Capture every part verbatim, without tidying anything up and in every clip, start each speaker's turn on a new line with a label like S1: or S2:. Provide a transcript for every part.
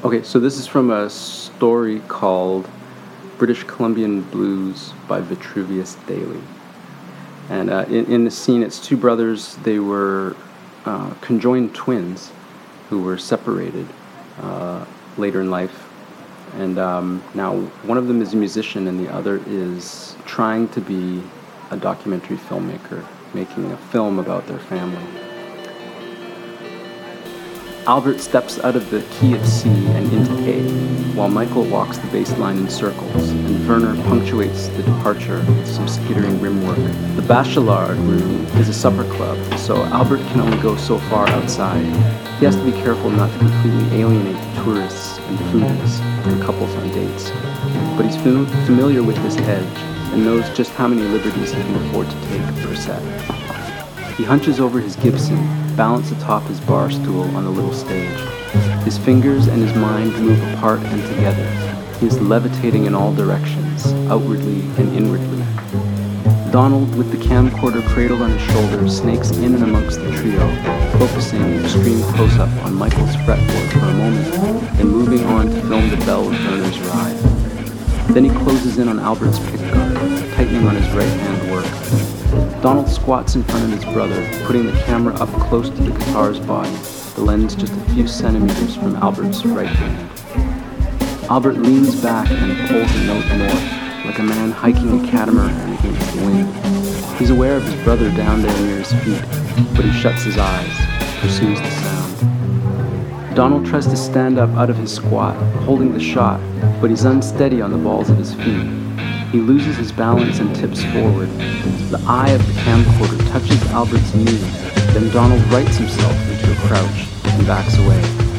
S1: Okay, so this is from a story called British Columbian Blues by Vitruvius Daly. And uh, in, in the scene, it's two brothers. They were uh, conjoined twins who were separated uh, later in life. And um, now one of them is a musician and the other is trying to be a documentary filmmaker, making a film about their family. Albert steps out of the key of C and into A, while Michael walks the bass line in circles, and Werner punctuates the departure with some skittering rim work. The Bachelard room is a supper club, so Albert can only go so far outside. He has to be careful not to completely alienate the tourists and foodies and couples on dates. But he's fam- familiar with this edge and knows just how many liberties he can afford to take per set. He hunches over his Gibson, balanced atop his bar stool on the little stage. His fingers and his mind move apart and together. He is levitating in all directions, outwardly and inwardly. Donald, with the camcorder cradled on his shoulder, snakes in and amongst the trio, focusing extreme close-up on Michael's fretboard for a moment, then moving on to film the bell of Werner's ride. Then he closes in on Albert's pickguard, tightening on his right-hand work. Donald squats in front of his brother, putting the camera up close to the guitar's body, the lens just a few centimeters from Albert's right hand. Albert leans back and pulls a note north, like a man hiking a catamaran against the wind. He's aware of his brother down there near his feet, but he shuts his eyes, pursues the sound. Donald tries to stand up out of his squat, holding the shot, but he's unsteady on the balls of his feet. He loses his balance and tips forward. The eye of the camcorder touches Albert's knee, then Donald rights himself into a crouch and backs away.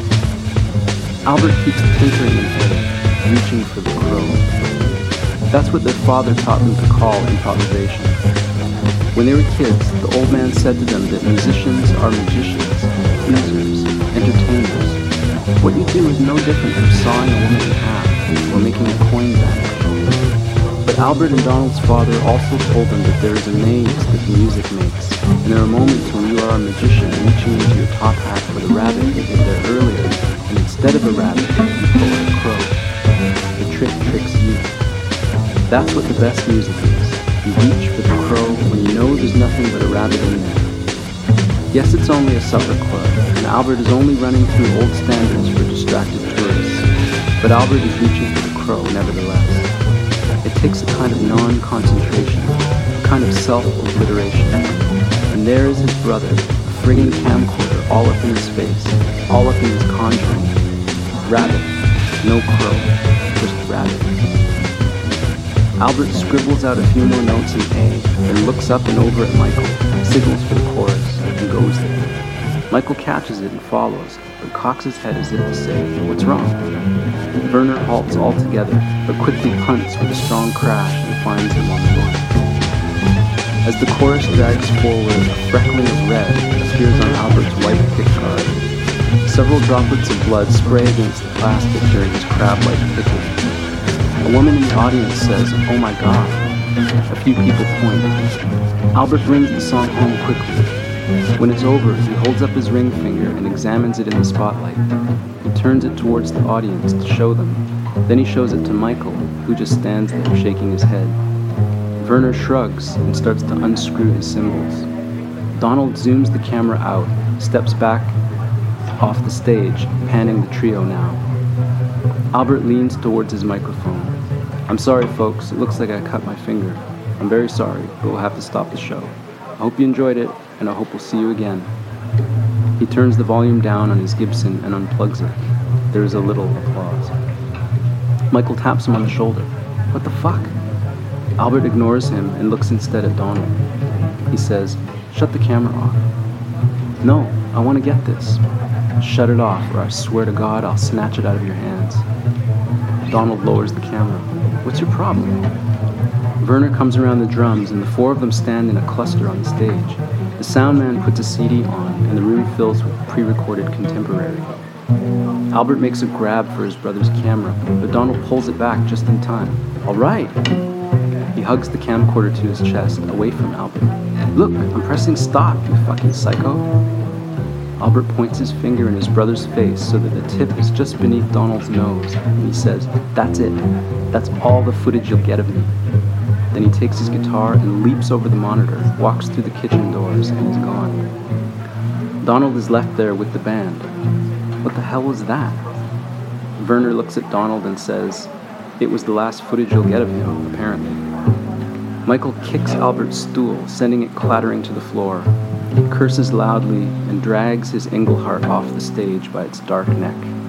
S1: Albert keeps tinkering in head, reaching for the crow. That's what their father taught them to call improvisation. When they were kids, the old man said to them that musicians are magicians, users, entertainers. What you do is no different from sawing a woman in half or making a coin vanish. But Albert and Donald's father also told them that there is a maze that the music makes, and there are moments when you are a magician reaching into your top hat for the rabbit that was there earlier, and instead of a rabbit, you pull out a crow. The trick tricks you. That's what the best music is. You reach for the crow when you know there's nothing but a rabbit in there. Yes, it's only a supper club, and Albert is only running through old standards for distracted tourists, but Albert is reaching for the crow nevertheless. It takes a kind of non-concentration, a kind of self-obliteration. And there is his brother, a friggin' camcorder all up in his face, all up in his conjuring. Rabbit, no crow, just rabbit. Albert scribbles out a few more notes in A, then looks up and over at Michael, signals for the chorus, and goes there. Michael catches it and follows, but cocks his head as if to say, "What's wrong?" Werner halts altogether, but quickly punts with a strong crash and finds him on the run. As the chorus drags forward, a freckling of red appears on Albert's white pickguard. Several droplets of blood spray against the plastic during his crab-like picking. A woman in the audience says, "Oh my God." A few people point. Albert brings the song home quickly. When it's over, he holds up his ring finger and examines it in the spotlight. He turns it towards the audience to show them. Then he shows it to Michael, who just stands there shaking his head. Werner shrugs and starts to unscrew his cymbals. Donald zooms the camera out, steps back off the stage, panning the trio now. Albert leans towards his microphone. "I'm sorry, folks. It looks like I cut my finger. I'm very sorry, but we'll have to stop the show. I hope you enjoyed it, and I hope we'll see you again." He turns the volume down on his Gibson and unplugs it. There is a little applause. Michael taps him on the shoulder. "What the fuck?" Albert ignores him and looks instead at Donald. He says, "Shut the camera off." "No, I want to get this." "Shut it off, or I swear to God I'll snatch it out of your hands." Donald lowers the camera. "What's your problem?" Werner comes around the drums, and the four of them stand in a cluster on the stage. The sound man puts a C D on, and the room fills with pre-recorded contemporary. Albert makes a grab for his brother's camera, but Donald pulls it back just in time. "All right." He hugs the camcorder to his chest, away from Albert. "Look, I'm pressing stop, you fucking psycho." Albert points his finger in his brother's face so that the tip is just beneath Donald's nose, and he says, "That's it. That's all the footage you'll get of me." Then he takes his guitar and leaps over the monitor, walks through the kitchen doors, and is gone. Donald is left there with the band. What the hell was that? Werner looks at Donald and says, "It was the last footage you'll get of him, apparently." Michael kicks Albert's stool, sending it clattering to the floor. He curses loudly and drags his Engelhart off the stage by its dark neck.